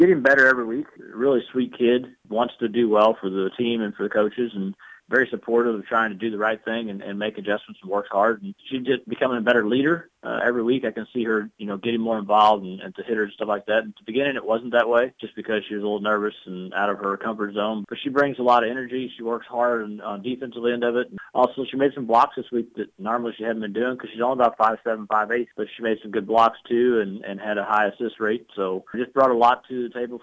Getting better every week. Really sweet kid. Wants to do well for the team and for the coaches, and very supportive of trying to do the right thing and make adjustments and works hard. And she's just becoming a better leader. Every week I can see her, getting more involved and to hitters and stuff like that. And at the beginning it wasn't that way just because she was a little nervous and out of her comfort zone. But she brings a lot of energy. She works hard on defensive end of it. And also, she made some blocks this week that normally she hadn't been doing because she's only about 5'7", 5'8", but she made some good blocks too and had a high assist rate. So just brought a lot to the table